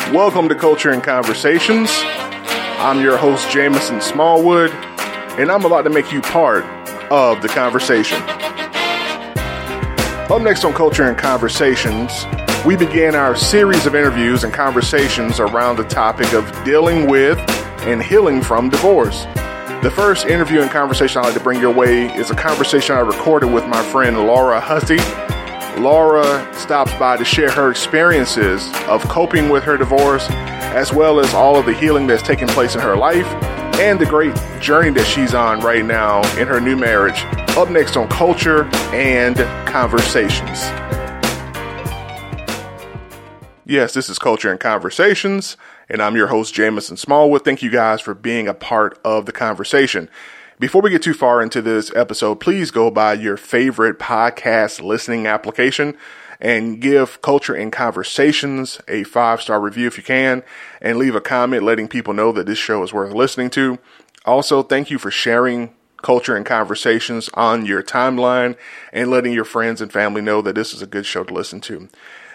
Welcome to Culture and Conversations. I'm your host, Jameson Smallwood, and I'm about to make you part of the conversation. Up next on Culture and Conversations, we began our series of interviews and conversations around the topic of dealing with and healing from divorce. The first interview and conversation I'd like to bring your way is a conversation I recorded with my friend Laura Hussey. Laura stops by to share her experiences of coping with her divorce, as well as all of the healing that's taking place in her life and the great journey that she's on right now in her new marriage. Up next on Culture and Conversations. Yes, this is Culture and Conversations, and I'm your host, Jameson Smallwood. Thank you guys for being a part of the conversation. Before we get too far into this episode, please go by your favorite podcast listening application and give Culture and Conversations a 5-star review if you can, and leave a comment letting people know that this show is worth listening to. Also, thank you for sharing Culture and Conversations on your timeline and letting your friends and family know that this is a good show to listen to.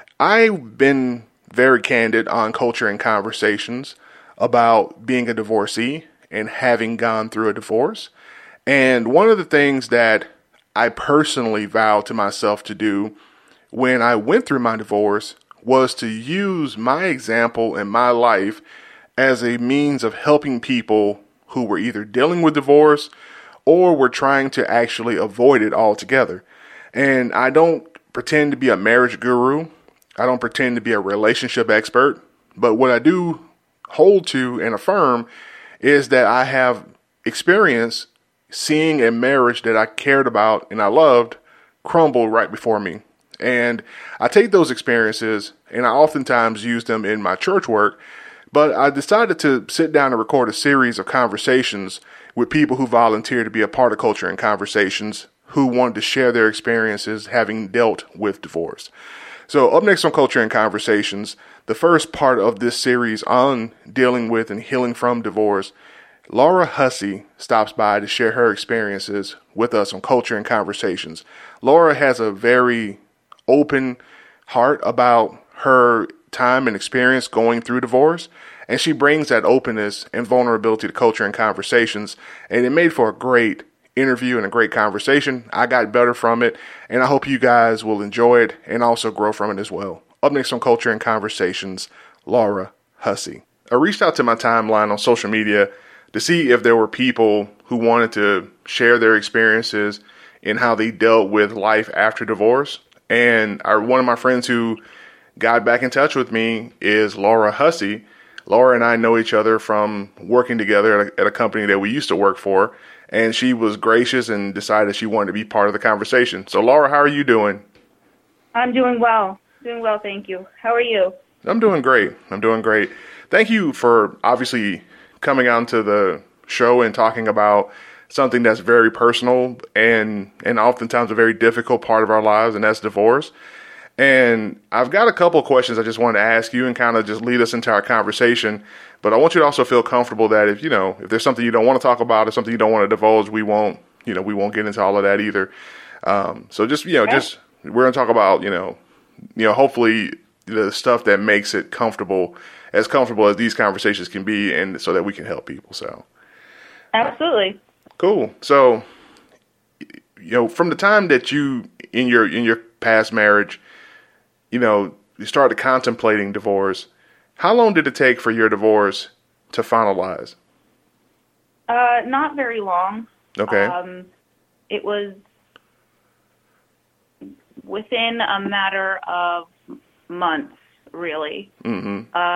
I've been very candid on Culture and Conversations about being a divorcee and having gone through a divorce. And one of the things that I personally vowed to myself to do when I went through my divorce was to use my example in my life as a means of helping people who were either dealing with divorce or were trying to actually avoid it altogether. And I don't pretend to be a marriage guru. I don't pretend to be a relationship expert. But what I do hold to and affirm is that I have experience seeing a marriage that I cared about and I loved crumble right before me. And I take those experiences and I oftentimes use them in my church work, but I decided to sit down and record a series of conversations with people who volunteer to be a part of Culture and Conversations, who wanted to share their experiences having dealt with divorce. So up next on Culture and Conversations, the first part of this series on dealing with and healing from divorce, Laura Hussey stops by to share her experiences with us on Culture and Conversations. Laura has a very open heart about her time and experience going through divorce, and she brings that openness and vulnerability to Culture and Conversations, and it made for a great interview and a great conversation. I got better from it, and I hope you guys will enjoy it and also grow from it as well. Up next on Culture and Conversations, Laura Hussey. I reached out to my timeline on social media to see if there were people who wanted to share their experiences in how they dealt with life after divorce. And one of my friends who got back in touch with me is Laura Hussey. Laura and I know each other from working together at a company that we used to work for. And she was gracious and decided she wanted to be part of the conversation. So, Laura, how are you doing? I'm doing well. Doing well, thank you. How are you? I'm doing great. Thank you for obviously coming onto the show and talking about something that's very personal and oftentimes a very difficult part of our lives, and that's divorce. And I've got a couple of questions I just wanted to ask you and kind of just lead us into our conversation. But I want you to also feel comfortable that if there's something you don't want to talk about or something you don't want to divulge, we won't get into all of that either. So just we're going to talk about, hopefully the stuff that makes it comfortable as these conversations can be, and so that we can help people. So absolutely. Cool. So, from the time that you, in your past marriage, you started contemplating divorce, how long did it take for your divorce to finalize? Not very long. Okay. It was within a matter of months, really. Mm-hmm.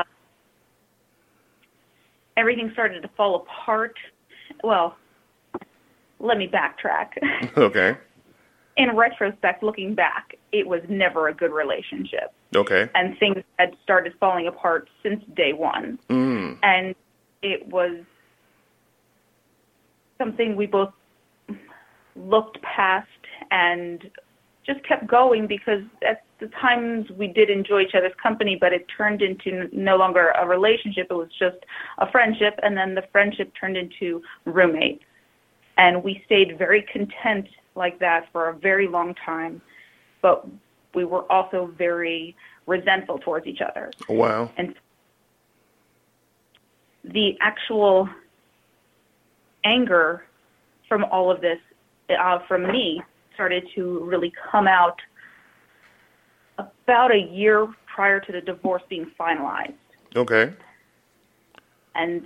Everything started to fall apart. Well, let me backtrack. Okay. In retrospect, looking back, it was never a good relationship. Okay. And things had started falling apart since day one. Mm. And it was something we both looked past and just kept going, because at the times we did enjoy each other's company, but it turned into no longer a relationship. It was just a friendship, and then the friendship turned into roommates. And we stayed very content like that for a very long time, but we were also very resentful towards each other. Wow. And the actual anger from all of this, from me, started to really come out about a year prior to the divorce being finalized. Okay. And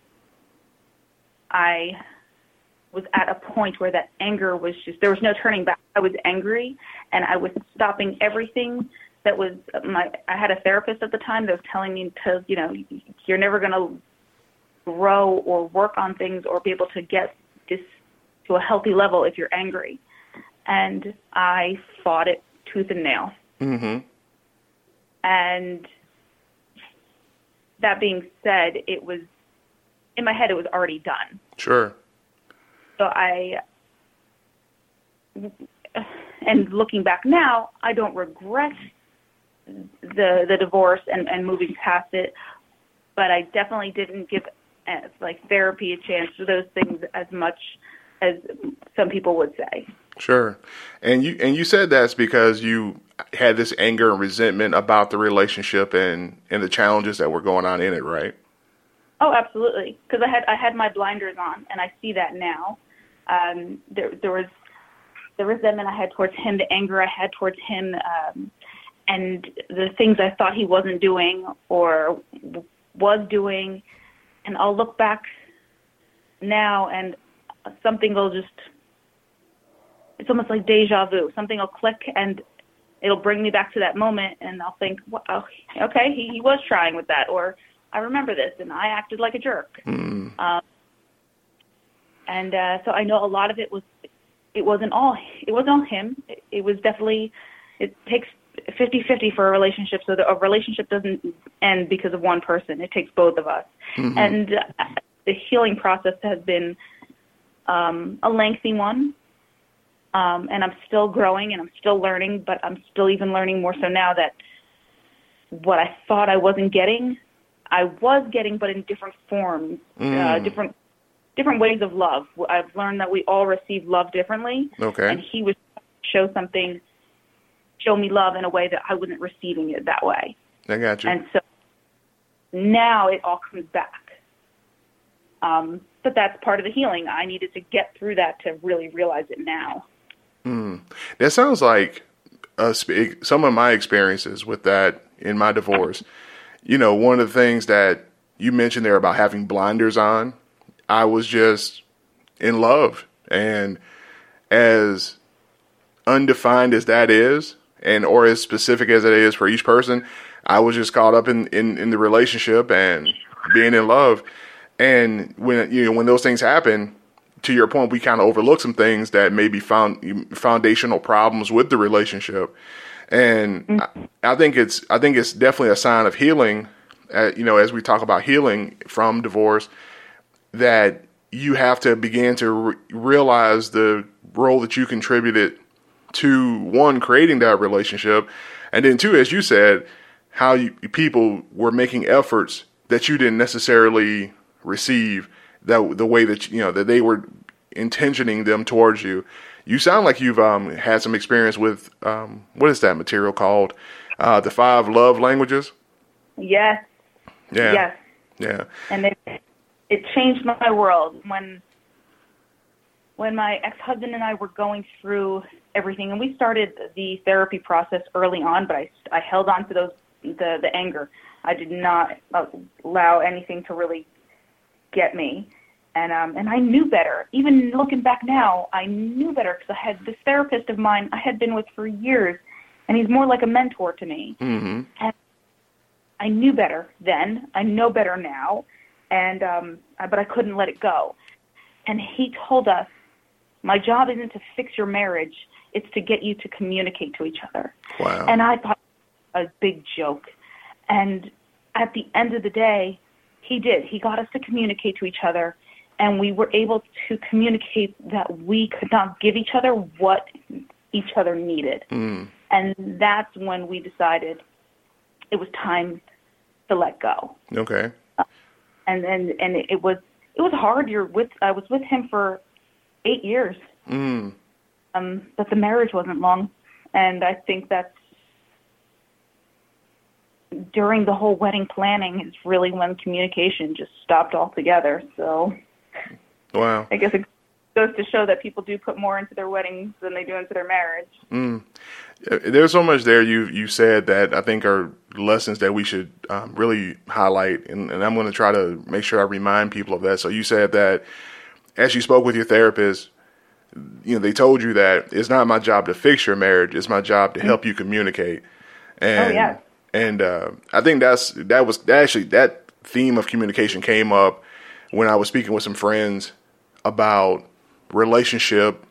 I was at a point where that anger was just, there was no turning back. I was angry, and I was stopping everything that was I had a therapist at the time that was telling me to, you're never going to grow or work on things or be able to get this to a healthy level if you're angry. And I fought it tooth and nail. Mm-hmm. And that being said, it was, in my head, it was already done. Sure. So and looking back now, I don't regret the divorce and moving past it, but I definitely didn't give therapy a chance to those things as much as some people would say. Sure. And you said that's because you had this anger and resentment about the relationship and the challenges that were going on in it, right? Oh, absolutely. Because I had my blinders on, and I see that now. There was the resentment I had towards him, the anger I had towards him, and the things I thought he wasn't doing or was doing. And I'll look back now, and something will just, it's almost like deja vu. Something will click, and it'll bring me back to that moment, and I'll think, well, okay, he was trying with that, or I remember this, and I acted like a jerk. Mm. So I know a lot of it wasn't all him. It was definitely, it takes 50-50 for a relationship, so that a relationship doesn't end because of one person. It takes both of us. Mm-hmm. And the healing process has been a lengthy one, and I'm still growing and I'm still learning, but I'm still even learning more so now that what I thought I wasn't getting, I was getting, but in different forms, different ways of love. I've learned that we all receive love differently. Okay. And he would show me love in a way that I wasn't receiving it that way. I got you. And so now it all comes back. But that's part of the healing. I needed to get through that to really realize it now. That sounds like some of my experiences with that in my divorce. One of the things that you mentioned there about having blinders on, I was just in love. And as undefined as that is, or as specific as it is for each person, I was just caught up in the relationship and being in love. And when those things happen, to your point, we kind of overlook some things that may be foundational problems with the relationship. And I think it's definitely a sign of healing, as we talk about healing from divorce, that you have to begin to realize the role that you contributed to, one, creating that relationship, and then two, as you said, how people were making efforts that you didn't necessarily receive, that the way that that they were intentioning them towards you. You sound like you've had some experience with what is that material called? The 5 love languages? Yes. Yeah. Yes. Yeah. And it changed my world when my ex-husband and I were going through everything, and we started the therapy process early on, but I held on to the anger. I did not allow anything to really get me. And I knew better. Even looking back now, I knew better because I had this therapist of mine I had been with for years, and he's more like a mentor to me. Mm-hmm. And I knew better then. I know better now, and but I couldn't let it go. And he told us, my job isn't to fix your marriage, it's to get you to communicate to each other. Wow. And I thought it was a big joke. And at the end of the day, he did. He got us to communicate to each other, and we were able to communicate that we could not give each other what each other needed. And that's when we decided it was time to let go. Okay. And it was hard. I was with him for 8 years. But the marriage wasn't long, and I think that's during the whole wedding planning is really when communication just stopped altogether. So wow. I guess it goes to show that people do put more into their weddings than they do into their marriage. There's so much there you said that I think are lessons that we should really highlight, and I'm going to try to make sure I remind people of that. So you said that as you spoke with your therapist, they told you that it's not my job to fix your marriage; it's my job to help you communicate. And, yeah. And I think that theme of communication came up when I was speaking with some friends about relationship,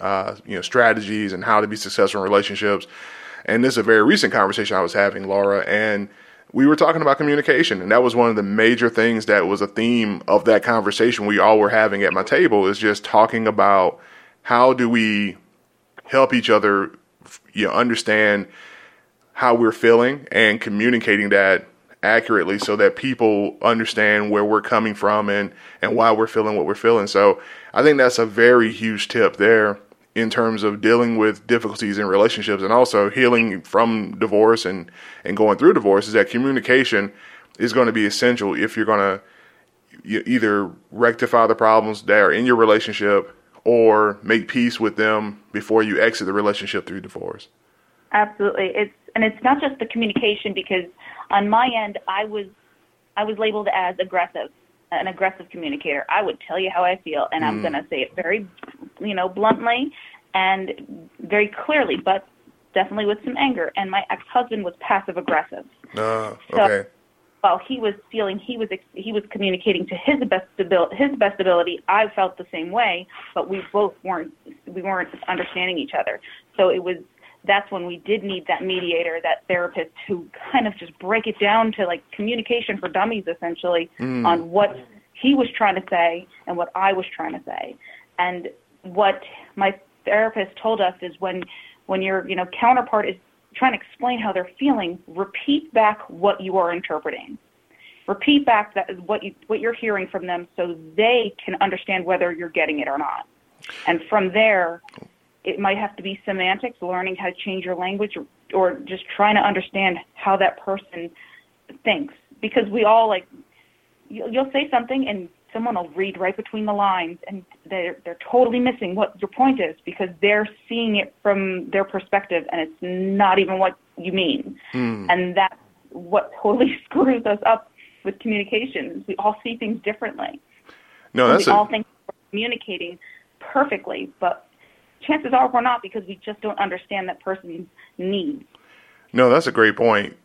strategies and how to be successful in relationships. And this is a very recent conversation I was having, Laura, and we were talking about communication. And that was one of the major things that was a theme of that conversation we all were having at my table, is just talking about how do we help each other, understand how we're feeling and communicating that accurately so that people understand where we're coming from and why we're feeling what we're feeling. So I think that's a very huge tip there in terms of dealing with difficulties in relationships and also healing from divorce and going through divorce, is that communication is going to be essential if you're going to either rectify the problems that are in your relationship or make peace with them before you exit the relationship through divorce. Absolutely. It's not just the communication, because on my end, I was labeled as an aggressive communicator. I would tell you how I feel, and I'm going to say it very, bluntly and very clearly, but definitely with some anger. And my ex-husband was passive aggressive. Okay. So while he was feeling he was communicating to his best ability, I felt the same way, but we weren't understanding each other. So that's when we did need that mediator, that therapist, to kind of just break it down to like communication for dummies, essentially, on what he was trying to say and what I was trying to say. And what my therapist told us is when your counterpart is trying to explain how they're feeling, repeat back what you are interpreting. Repeat back what you're hearing from them so they can understand whether you're getting it or not. And from there, it might have to be semantics, learning how to change your language, or just trying to understand how that person thinks. Because we all, you'll say something and someone will read right between the lines and they're totally missing what your point is because they're seeing it from their perspective and it's not even what you mean. And that's what totally screws us up with communication. We all see things differently. No, we all think we're communicating perfectly, but chances are we're not, because we just don't understand that person's needs. No, that's a great point.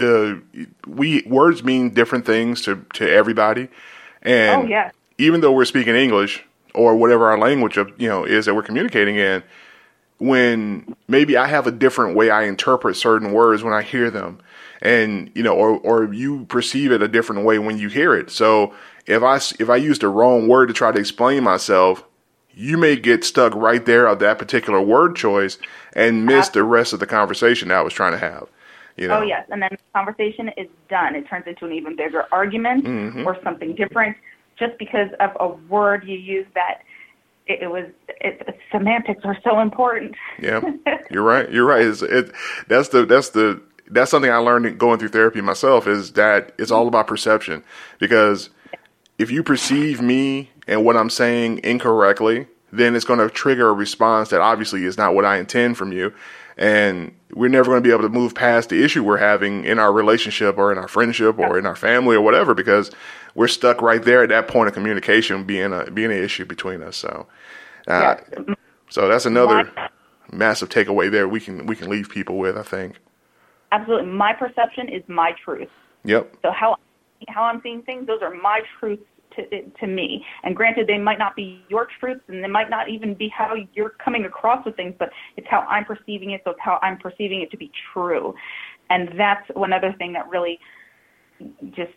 Words mean different things to everybody, and even though we're speaking English or whatever our language is that we're communicating in, when maybe I have a different way I interpret certain words when I hear them, and or you perceive it a different way when you hear it. So if I use the wrong word to try to explain myself, you may get stuck right there of that particular word choice and miss the rest of the conversation that I was trying to have. Oh, yes. And then the conversation is done. It turns into an even bigger argument or something different just because of a word you use that semantics are so important. Yeah, you're right. You're right. That's something I learned going through therapy myself, is that it's all about perception. Because if you perceive me and what I'm saying incorrectly, then it's going to trigger a response that obviously is not what I intend from you. And we're never going to be able to move past the issue we're having in our relationship or in our friendship or in our family or whatever, because we're stuck right there at that point of communication being an issue between us. So, so that's another massive takeaway there we can leave people with, I think. Absolutely. My perception is my truth. Yep. So how I'm seeing things, those are my truths to me. And granted, they might not be your truths, and they might not even be how you're coming across with things, but it's how I'm perceiving it, so it's how I'm perceiving it to be true. And that's one other thing that really just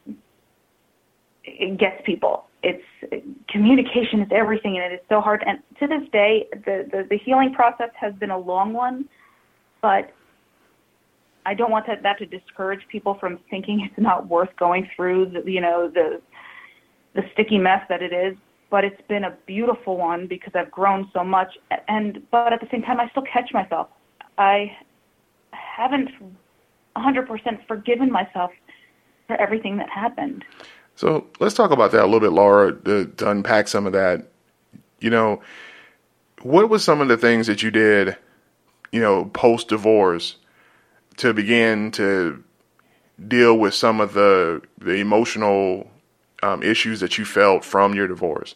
it gets people. Communication is everything, and it is so hard. And to this day, the healing process has been a long one, but I don't want that to discourage people from thinking it's not worth going through the sticky mess that it is, but it's been a beautiful one because I've grown so much. But at the same time, I still catch myself. I haven't 100% forgiven myself for everything that happened. So let's talk about that a little bit, Laura, to unpack some of that. You know, what was some of the things that you did, post-divorce to begin to deal with some of the emotional issues that you felt from your divorce?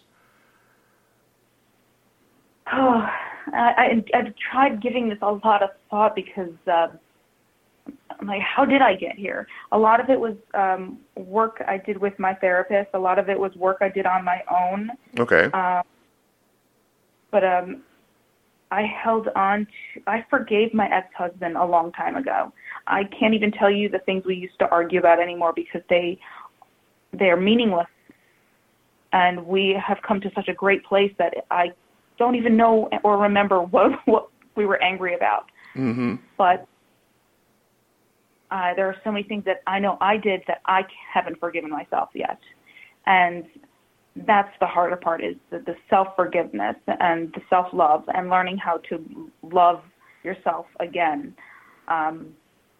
Oh, I've tried giving this a lot of thought because I'm like, how did I get here? A lot of it was work I did with my therapist. A lot of it was work I did on my own. Okay. But I held on to, I forgave my ex-husband a long time ago. I can't even tell you the things we used to argue about anymore because they are meaningless. And we have come to such a great place that I don't even know or remember what we were angry about. Mm-hmm. But there are so many things that I know I did that I haven't forgiven myself yet. And that's the harder part, is the self-forgiveness and the self-love and learning how to love yourself again. And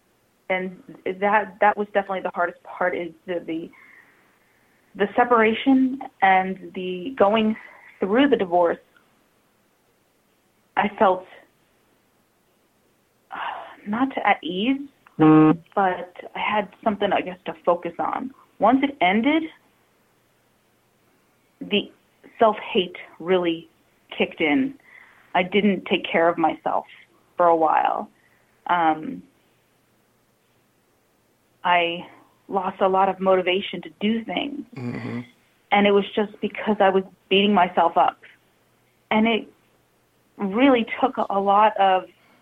that was definitely the hardest part, is the separation and the going through the divorce. I felt not at ease, but I had something, I guess, to focus on. Once it ended, the self-hate really kicked in. I didn't take care of myself for a while. I lost a lot of motivation to do things. Mm-hmm. And it was just because I was beating myself up. And it really took a lot of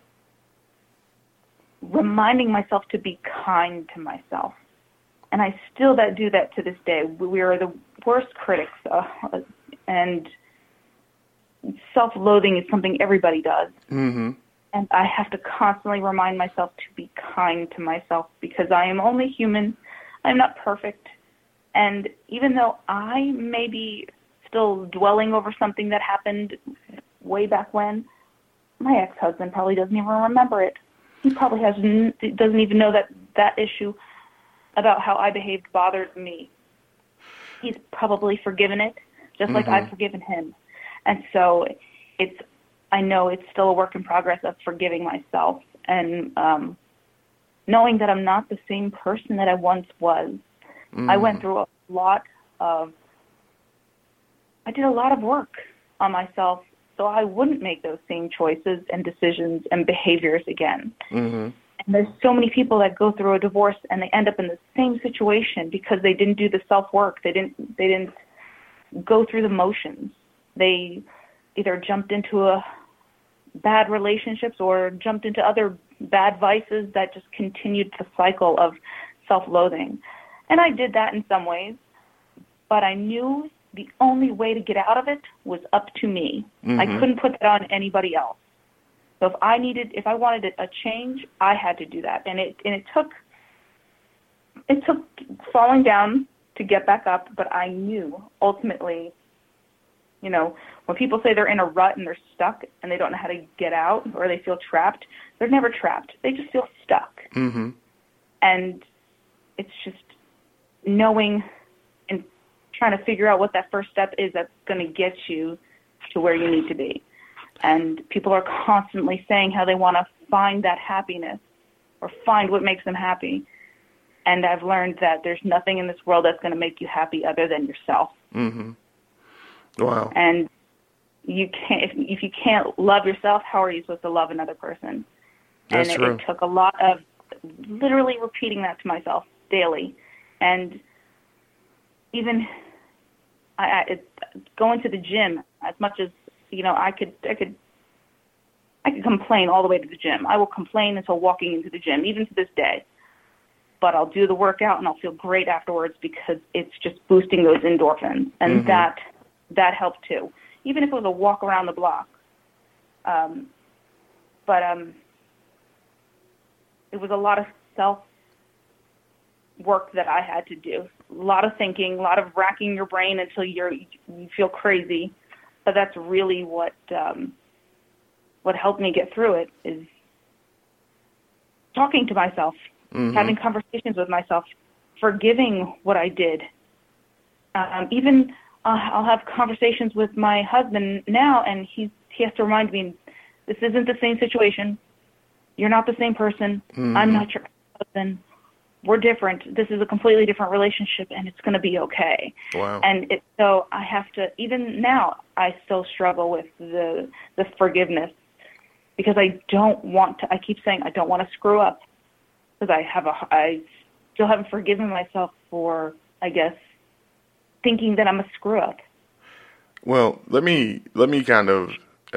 reminding myself to be kind to myself. And I still do that to this day. We are the worst critics, and self-loathing is something everybody does. Mm-hmm. And I have to constantly remind myself to be kind to myself because I am only human. I'm not perfect. And even though I may be still dwelling over something that happened way back when, my ex-husband probably doesn't even remember it. He probably doesn't even know that issue about how I behaved bothered me. He's probably forgiven it, just like I've forgiven him. And so I know it's still a work in progress of forgiving myself and knowing that I'm not the same person that I once was. I went through I did a lot of work on myself so I wouldn't make those same choices and decisions and behaviors again. Mm-hmm. And there's so many people that go through a divorce and they end up in the same situation because they didn't do the self-work. They didn't go through the motions. They either jumped into bad relationships or jumped into other bad vices that just continued the cycle of self-loathing. And I did that in some ways, but I knew the only way to get out of it was up to me. Mm-hmm. I couldn't put that on anybody else. So if I wanted a change, I had to do that. And it took falling down to get back up, but I knew ultimately, when people say they're in a rut and they're stuck and they don't know how to get out or they feel trapped, they're never trapped. They just feel stuck. Mm-hmm. And it's just knowing and trying to figure out what that first step is that's going to get you to where you need to be. And people are constantly saying how they want to find that happiness or find what makes them happy. And I've learned that there's nothing in this world that's going to make you happy other than yourself. Mm-hmm. Wow. And you can't, if you can't love yourself, how are you supposed to love another person? That's and true. It took a lot of literally repeating that to myself daily. And even going to the gym, as much as I could complain all the way to the gym. I will complain until walking into the gym, even to this day. But I'll do the workout and I'll feel great afterwards because it's just boosting those endorphins, and that helped too. Even if it was a walk around the block. But it was a lot of self work that I had to do. A lot of thinking, a lot of racking your brain until you feel crazy. But that's really what helped me get through it, is talking to myself having conversations with myself, forgiving what I did. Even I'll have conversations with my husband now, and he has to remind me, this isn't the same situation. You're not the same person. I'm not your husband. We're different. This is a completely different relationship, and it's going to be okay. Wow. And so I have to, even now, I still struggle with the forgiveness, because I don't want to, I keep saying I don't want to screw up, because I still haven't forgiven myself for, I guess, thinking that I'm a screw up. Well, let me kind of,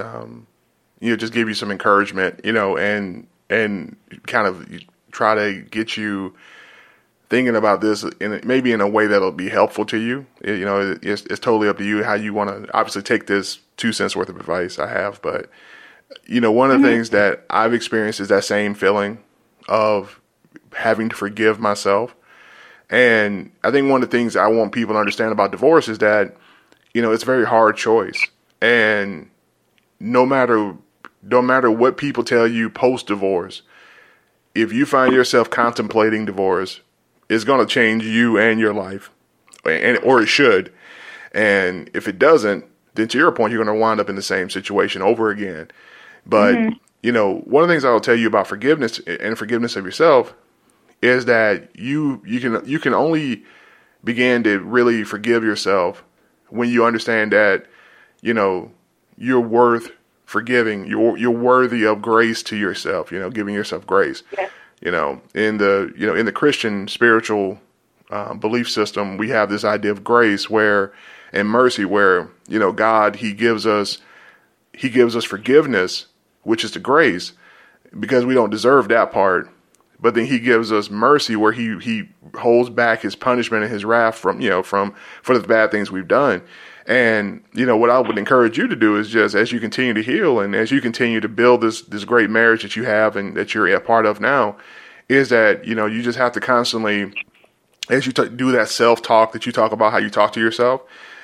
just give you some encouragement, and kind of try to get you thinking about this maybe in a way that'll be helpful to you. It's totally up to you how you want to obviously take this 2 cents worth of advice I have. But, one of the things that I've experienced is that same feeling of having to forgive myself. And I think one of the things I want people to understand about divorce is that, it's a very hard choice. And no matter what people tell you post-divorce, if you find yourself contemplating divorce, it's going to change you and your life, or it should. And if it doesn't, then to your point, you're going to wind up in the same situation over again. But, one of the things I will tell you about forgiveness and forgiveness of yourself is that you can only begin to really forgive yourself when you understand that, you're worth forgiving. You're worthy of grace to yourself, giving yourself grace. Yes. In the Christian spiritual belief system, we have this idea of grace and mercy where, God, he gives us forgiveness, which is the grace, because we don't deserve that part. But then he gives us mercy where he holds back his punishment and his wrath for the bad things we've done. And, what I would encourage you to do is just as you continue to heal and as you continue to build this great marriage that you have and that you're a part of now, is that, you just have to constantly, as you do that self-talk that you talk about, how you talk to yourself,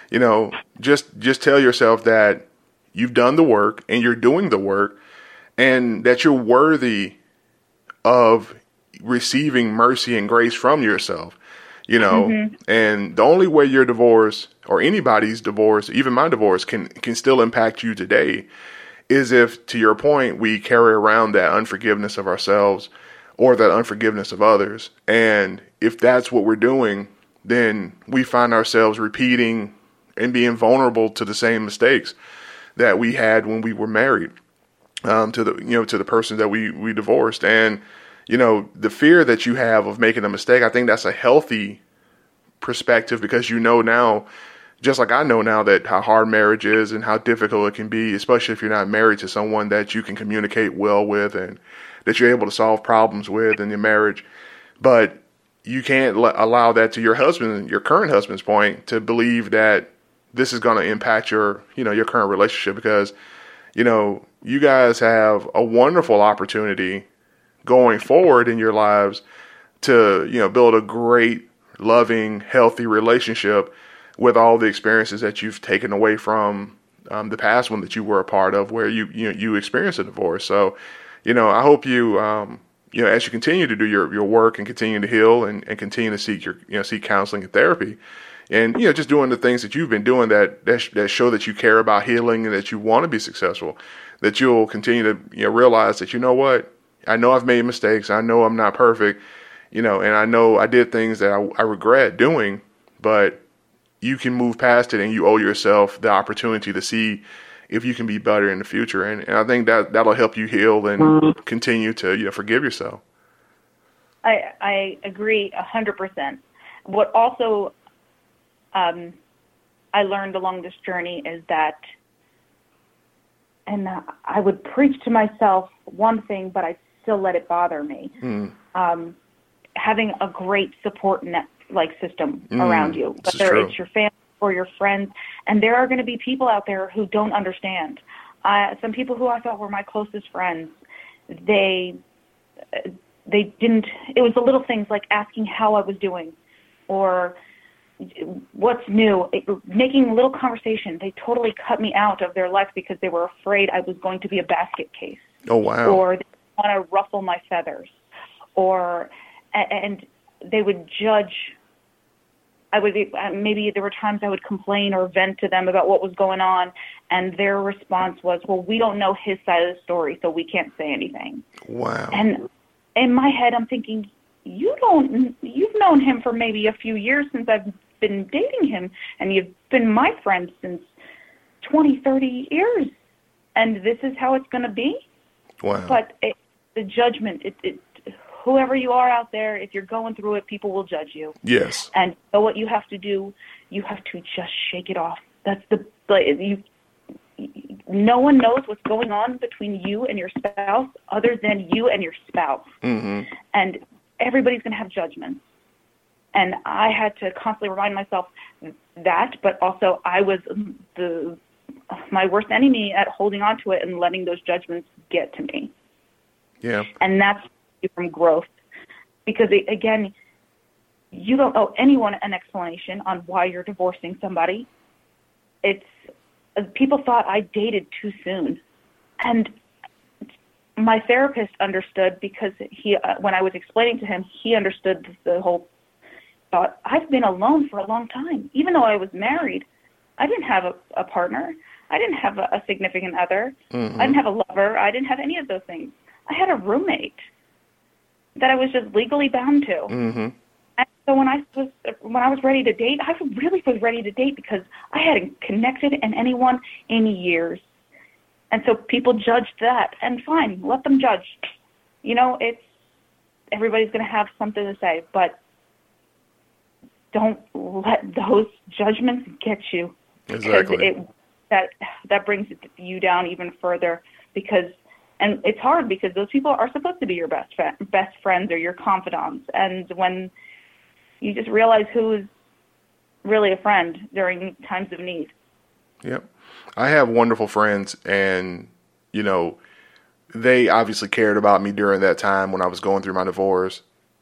just tell yourself that you've done the work and you're doing the work and that you're worthy of receiving mercy and grace from yourself. And the only way your divorce or anybody's divorce, even my divorce, can still impact you today is if, to your point, we carry around that unforgiveness of ourselves or that unforgiveness of others. And if that's what we're doing, then we find ourselves repeating and being vulnerable to the same mistakes that we had when we were married, to the person that we divorced. And the fear that you have of making a mistake, I think that's a healthy perspective because now, just like I know now that how hard marriage is and how difficult it can be, especially if you're not married to someone that you can communicate well with and that you're able to solve problems with in your marriage. But you can't allow that to your husband, your current husband's point, to believe that this is going to impact your current relationship because, you guys have a wonderful opportunity going forward in your lives to, build a great, loving, healthy relationship with all the experiences that you've taken away from the past one that you were a part of where you experienced a divorce. So, I hope you, as you continue to do your work and continue to heal and continue to seek counseling and therapy and, just doing the things that you've been doing that show that you care about healing and that you want to be successful, that you'll continue to, realize that, what, I know I've made mistakes. I know I'm not perfect, and I know I did things that I regret doing, but you can move past it and you owe yourself the opportunity to see if you can be better in the future. And I think that'll help you heal and continue to, forgive yourself. I agree 100%. What also I learned along this journey is that, and I would preach to myself one thing, but I still let it bother me. Having a great support net system around you, whether it's your family or your friends. And there are going to be people out there who don't understand. Some people who I thought were my closest friends, they didn't. It was the little things like asking how I was doing, or what's new, making little conversation. They totally cut me out of their life because they were afraid I was going to be a basket case. Oh, wow. Or they want to ruffle my feathers. and they would judge. Maybe there were times I would complain or vent to them about what was going on, and their response was, well, we don't know his side of the story, so we can't say anything. Wow. And in my head, I'm thinking, you've known him for maybe a few years since I've been dating him, and you've been my friend since 20, 30 years, and this is how it's going to be? Wow. But the judgment, whoever you are out there, if you're going through it, people will judge you. Yes. And so what you have to do, you have to just shake it off. No one knows what's going on between you and your spouse other than you and your spouse. Mm-hmm. And everybody's going to have judgments. And I had to constantly remind myself that, but also I was my worst enemy at holding on to it and letting those judgments get to me. Yeah. And that's from growth. Because, again, you don't owe anyone an explanation on why you're divorcing somebody. People thought I dated too soon. And my therapist understood because when I was explaining to him, he understood the whole thought. I've been alone for a long time. Even though I was married, I didn't have a partner. I didn't have a significant other. Mm-hmm. I didn't have a lover. I didn't have any of those things. I had a roommate that I was just legally bound to. Mm-hmm. And so when I was ready to date, I really was ready to date because I hadn't connected in anyone in years. And so people judged that, and fine, let them judge. Everybody's going to have something to say, but don't let those judgments get you. Exactly. That brings you down even further and it's hard because those people are supposed to be your best friends or your confidants. And when you just realize who's really a friend during times of need. Yep. I have wonderful friends, and, they obviously cared about me during that time when I was going through my divorce.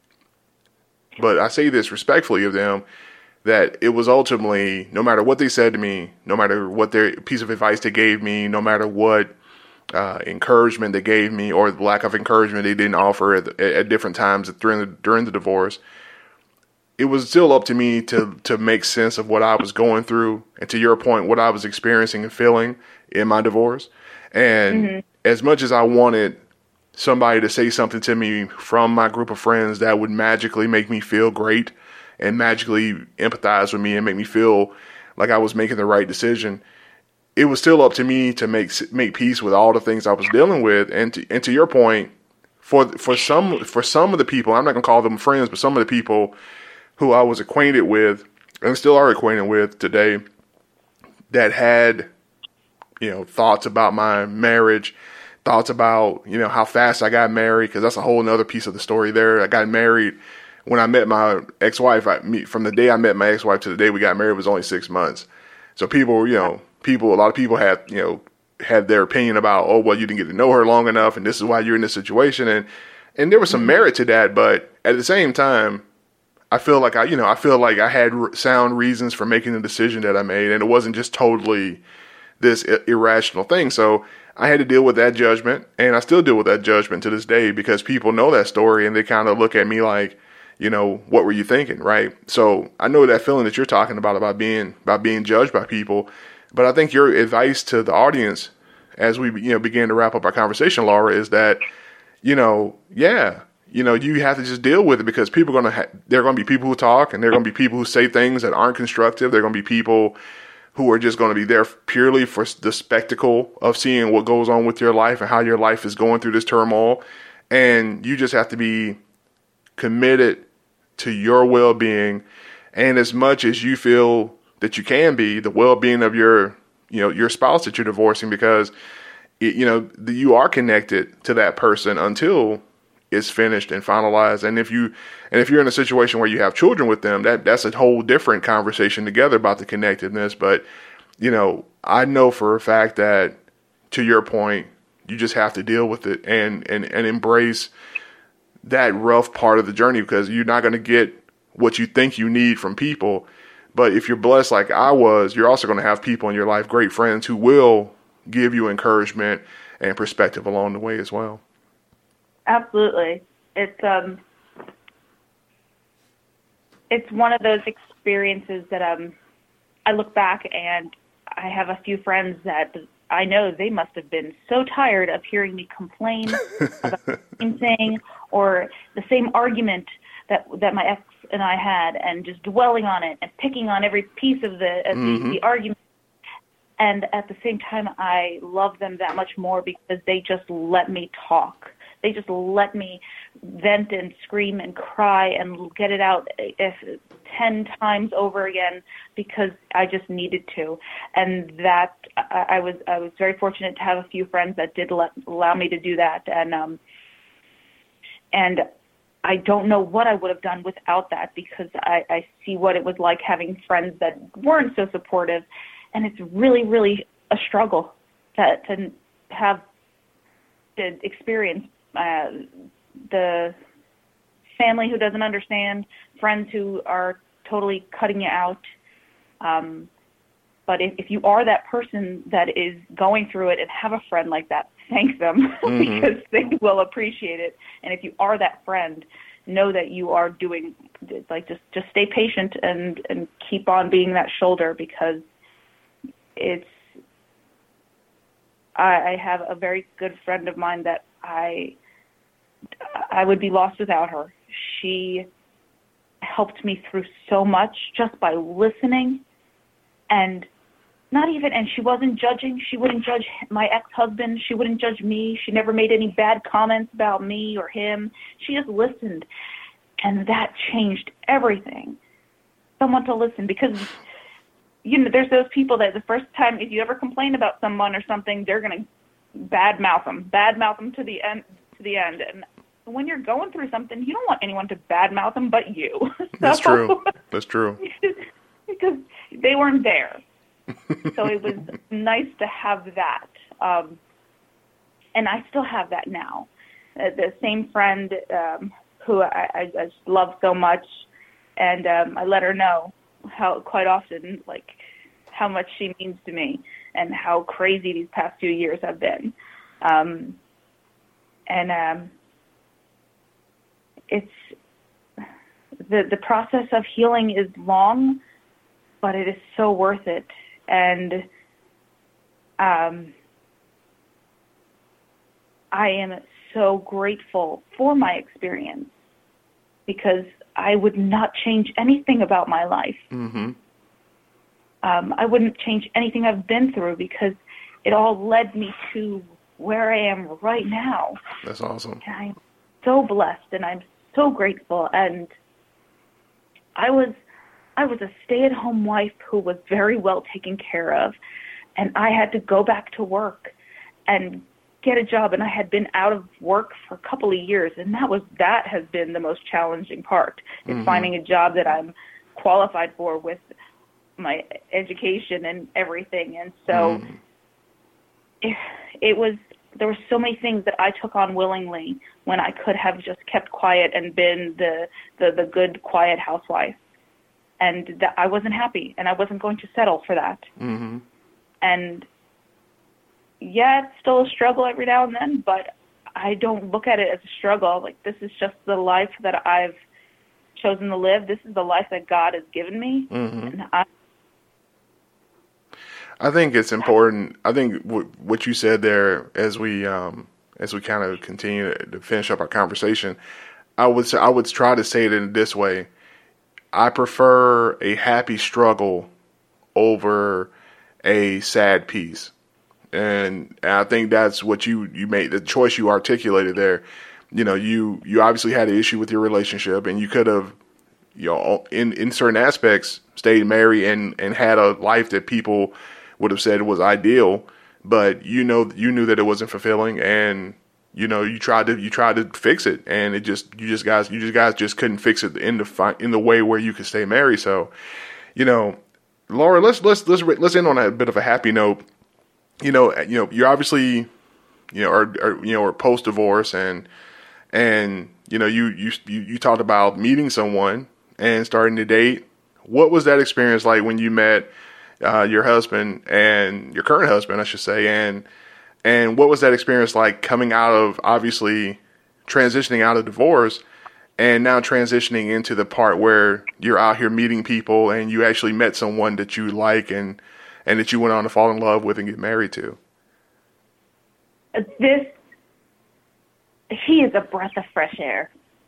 But I say this respectfully of them, that it was ultimately, no matter what they said to me, no matter what their piece of advice they gave me, no matter what encouragement they gave me or the lack of encouragement they didn't offer at different times during the divorce, it was still up to me to make sense of what I was going through, and to your point, what I was experiencing and feeling in my divorce. And mm-hmm. as much as I wanted somebody to say something to me from my group of friends that would magically make me feel great and magically empathize with me and make me feel like I was making the right decision, it was still up to me to make peace with all the things I was dealing with. And to your point, for some of the people, I'm not going to call them friends, but some of the people who I was acquainted with and still are acquainted with today that had, thoughts about my marriage, thoughts about, how fast I got married, because that's a whole nother piece of the story there. I got married when I met my ex-wife. From the day I met my ex-wife to the day we got married was only 6 months. So people, a lot of people had their opinion about, oh, well, you didn't get to know her long enough, and this is why you're in this situation. And there was some merit to that, but at the same time, I feel like I had sound reasons for making the decision that I made, and it wasn't just totally this irrational thing. So I had to deal with that judgment, and I still deal with that judgment to this day, because people know that story and they kind of look at me like, what were you thinking, right? So I know that feeling that you're talking about being judged by people. But I think your advice to the audience, as we begin to wrap up our conversation, Laura, is that you have to just deal with it, because there are going to be people who talk, and there are going to be people who say things that aren't constructive. There are going to be people who are just going to be there purely for the spectacle of seeing what goes on with your life and how your life is going through this turmoil. And you just have to be committed to your well-being, and as much as you feel that you can be, the well-being of your spouse that you're divorcing, because you are connected to that person until it's finished and finalized. And if you're in a situation where you have children with them, that's a whole different conversation together about the connectedness. But I know for a fact that, to your point, you just have to deal with it and embrace that rough part of the journey, because you're not going to get what you think you need from people. But if you're blessed like I was, you're also going to have people in your life, great friends, who will give you encouragement and perspective along the way as well. Absolutely. It's it's one of those experiences that I look back and I have a few friends that I know they must have been so tired of hearing me complain about the same thing or the same argument that my ex and I had, and just dwelling on it and picking on every piece of the argument. And at the same time, I love them that much more because they just let me talk. They just let me vent and scream and cry and get it out 10 times over again because I just needed to. And that I was very fortunate to have a few friends that did allow me to do that. And I don't know what I would have done without that, because I see what it was like having friends that weren't so supportive. And it's really, really a struggle to have to experience the family who doesn't understand, friends who are totally cutting you out. But if you are that person that is going through it and have a friend like that, thank them because they will appreciate it. And if you are that friend, know that you are doing, like, just stay patient and keep on being that shoulder, because I have a very good friend of mine that I would be lost without her. She helped me through so much just by listening, and she wasn't judging. She wouldn't judge my ex-husband. She wouldn't judge me. She never made any bad comments about me or him. She just listened, and that changed everything. Someone to listen, because there's those people that the first time, if you ever complain about someone or something, they're going to badmouth them to the end. And when you're going through something, you don't want anyone to badmouth them but you. That's true. That's true. Because they weren't there. So it was nice to have that. And I still have that now. The same friend who I just love so much, and I let her know how quite often, like, how much she means to me and how crazy these past few years have been. It's the process of healing is long, but it is so worth it. And I am so grateful for my experience, because I would not change anything about my life. I wouldn't change anything I've been through, because it all led me to where I am right now. That's awesome. And I'm so blessed, and I'm so grateful. And I was a stay-at-home wife who was very well taken care of, and I had to go back to work and get a job, and I had been out of work for a couple of years, and that has been the most challenging part, is finding a job that I'm qualified for with my education and everything. And so there were so many things that I took on willingly when I could have just kept quiet and been the good, quiet housewife. And that I wasn't happy, and I wasn't going to settle for that. And yeah, it's still a struggle every now and then, but I don't look at it as a struggle. Like, this is just the life that I've chosen to live. This is the life that God has given me. And I think it's important. I think what you said there, as we kind of continue to finish up our conversation, I would try to say it in this way. I prefer a happy struggle over a sad peace. And I think that's what you made, the choice you articulated there. You obviously had an issue with your relationship, and you could have, in certain aspects, stayed married and had a life that people would have said was ideal, but you knew that it wasn't fulfilling, and you tried to fix it, and you guys just couldn't fix it in the way where you could stay married. So, Laura, let's end on a bit of a happy note. You're obviously, are post divorce, and you talked about meeting someone and starting to date. What was that experience like when you met your husband, and your current husband, I should say, and what was that experience like coming out of, obviously, transitioning out of divorce and now transitioning into the part where you're out here meeting people and you actually met someone that you like and that you went on to fall in love with and get married to? He is a breath of fresh air.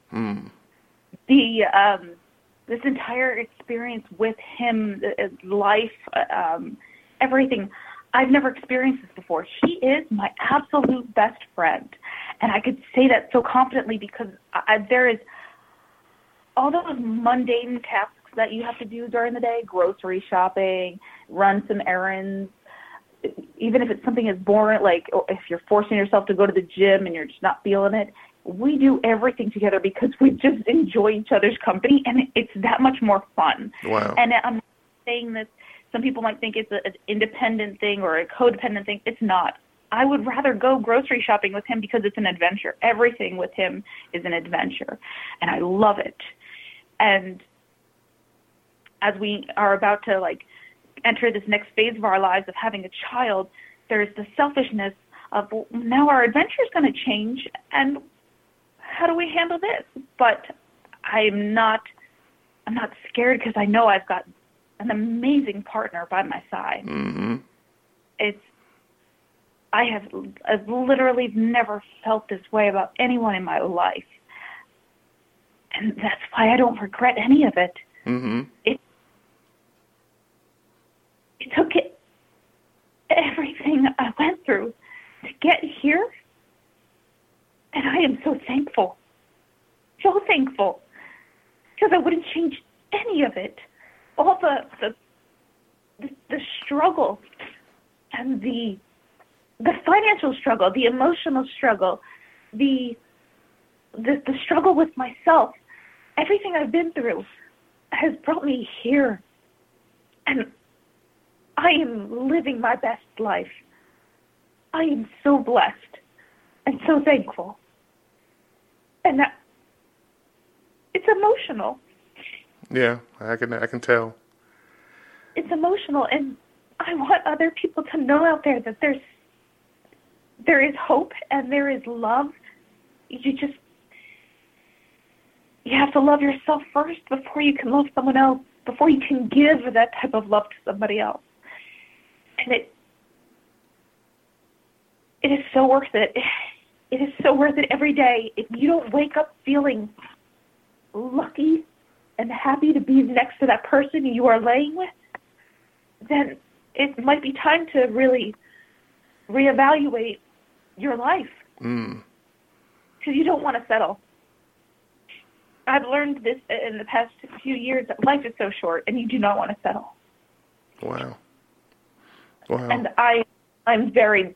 This entire experience with him, life, everything, I've never experienced this before. He is my absolute best friend. And I could say that so confidently because there is all those mundane tasks that you have to do during the day, grocery shopping, run some errands, even if it's something as boring, like if you're forcing yourself to go to the gym and you're just not feeling it, we do everything together because we just enjoy each other's company, and it's that much more fun. Wow. And I'm saying this, some people might think it's an independent thing or a codependent thing. It's not. I would rather go grocery shopping with him because it's an adventure. Everything with him is an adventure, and I love it. And as we are about to, enter this next phase of our lives of having a child, there's the selfishness of, well, now our adventure is going to change, and how do we handle this? But I'm not scared because I know I've got an amazing partner by my side. Mm-hmm. I've literally never felt this way about anyone in my life. And that's why I don't regret any of it. Mm-hmm. It took everything I went through to get here. And I am so thankful. So thankful. Because I wouldn't change any of it. All the struggle and the financial struggle, the emotional struggle, the struggle with myself, everything I've been through has brought me here. And I am living my best life. I am so blessed and so thankful. And it's emotional. Yeah, I can tell. It's emotional, and I want other people to know out there that there is hope and there is love. You have to love yourself first before you can love someone else, before you can give that type of love to somebody else. And it is so worth it. It is so worth it every day. If you don't wake up feeling lucky and happy to be next to that person you are laying with, then it might be time to really reevaluate your life. Because you don't want to settle. I've learned this in the past few years that life is so short and you do not want to settle. Wow. And I'm very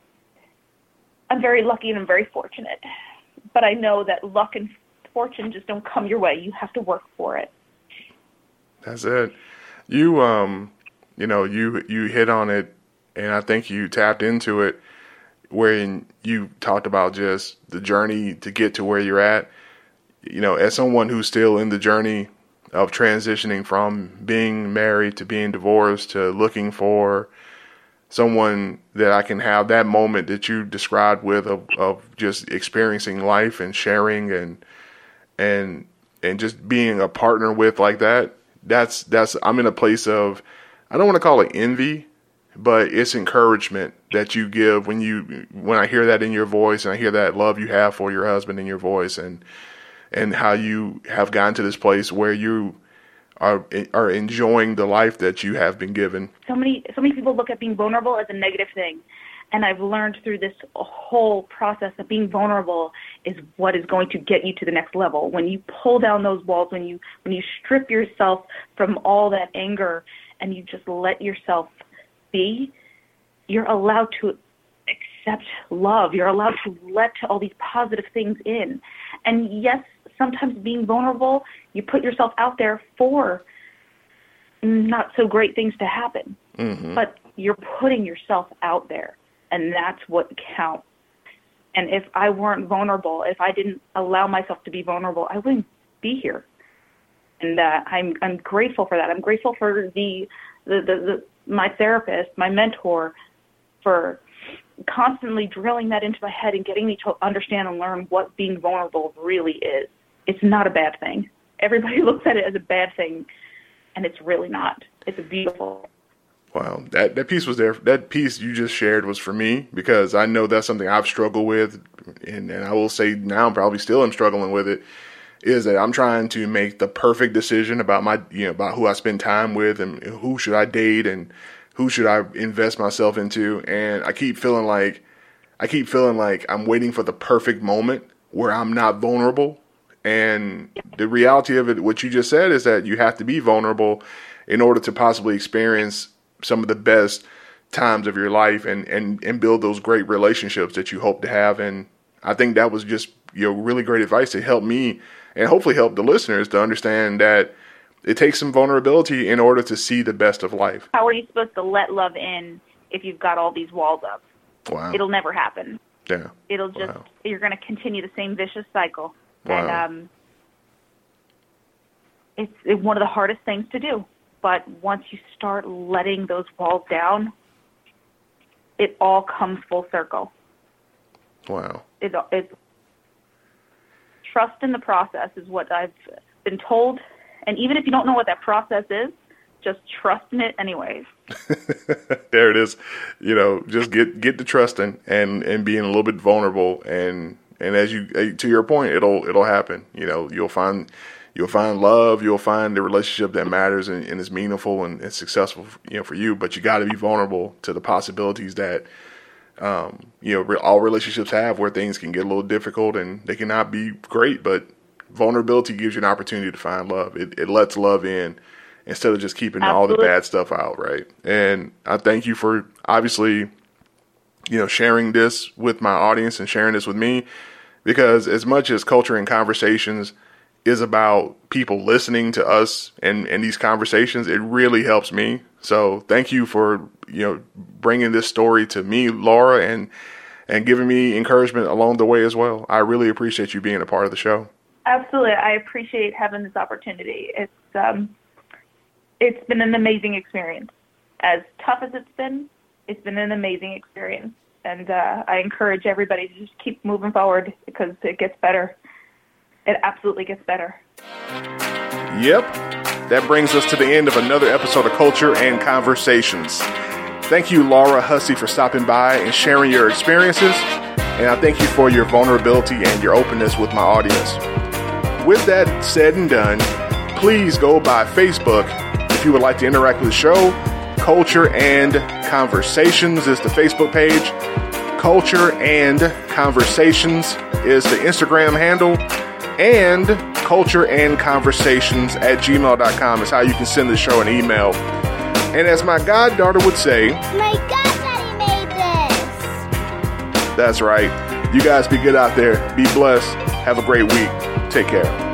lucky and I'm very fortunate. But I know that luck and fortune just don't come your way. You have to work for it. That's it. You you hit on it, and I think you tapped into it when you talked about just the journey to get to where you're at. You know, as someone who's still in the journey of transitioning from being married to being divorced to looking for someone that I can have that moment that you described with of just experiencing life and sharing and just being a partner with like that. That's I'm in a place of, I don't want to call it envy, but it's encouragement that you give when I hear that in your voice and I hear that love you have for your husband in your voice and how you have gotten to this place where you are enjoying the life that you have been given. So many people look at being vulnerable as a negative thing. And I've learned through this whole process that being vulnerable is what is going to get you to the next level. When you pull down those walls, when you strip yourself from all that anger and you just let yourself be, you're allowed to accept love. You're allowed to let all these positive things in. And yes, sometimes being vulnerable, you put yourself out there for not so great things to happen. Mm-hmm. But you're putting yourself out there. And that's what counts. And if I weren't vulnerable, if I didn't allow myself to be vulnerable, I wouldn't be here. And I'm grateful for that. I'm grateful for my therapist, my mentor, for constantly drilling that into my head and getting me to understand and learn what being vulnerable really is. it's not a bad thing. Everybody looks at it as a bad thing, and it's really not. It's a beautiful. Wow, that piece was there. That piece you just shared was for me, because I know that's something I've struggled with, and I will say now I'm probably still am struggling with it. Is that I'm trying to make the perfect decision about about who I spend time with and who should I date and who should I invest myself into, and I keep feeling like I'm waiting for the perfect moment where I'm not vulnerable. And the reality of it, what you just said, is that you have to be vulnerable in order to possibly experience some of the best times of your life and build those great relationships that you hope to have. And I think that was just really great advice to help me and hopefully help the listeners to understand that it takes some vulnerability in order to see the best of life. How are you supposed to let love in if you've got all these walls up? Wow. It'll never happen. Yeah. It'll just, you're going to continue the same vicious cycle. Wow. And it's one of the hardest things to do. But once you start letting those walls down, it all comes full circle. Wow. It's trust in the process is what I've been told. And even if you don't know what that process is, just trust in it anyways. There it is. Just get to trusting and being a little bit vulnerable, and as you, to your point, it'll happen. You'll find love, you'll find the relationship that matters and is meaningful and successful, for you. But you got to be vulnerable to the possibilities that all relationships have, where things can get a little difficult and they cannot be great. But vulnerability gives you an opportunity to find love. It lets love in instead of just keeping all the bad stuff out, right? And I thank you for obviously, sharing this with my audience and sharing this with me, because as much as Culture and Conversations is about people listening to us and these conversations, it really helps me. So thank you for, bringing this story to me, Laura, and giving me encouragement along the way as well. I really appreciate you being a part of the show. Absolutely. I appreciate having this opportunity. It's been an amazing experience. As tough as it's been an amazing experience. And I encourage everybody to just keep moving forward, because it gets better. It absolutely gets better. Yep. That brings us to the end of another episode of Culture and Conversations. Thank you, Laura Hussey, for stopping by and sharing your experiences. And I thank you for your vulnerability and your openness with my audience. With that said and done, please go by Facebook if you would like to interact with the show. Culture and Conversations is the Facebook page. Culture and Conversations is the Instagram handle. And cultureandconversations@gmail.com is how you can send the show an email. And as my goddaughter would say, my God, Daddy made this. That's right. You guys be good out there. Be blessed. Have a great week. Take care.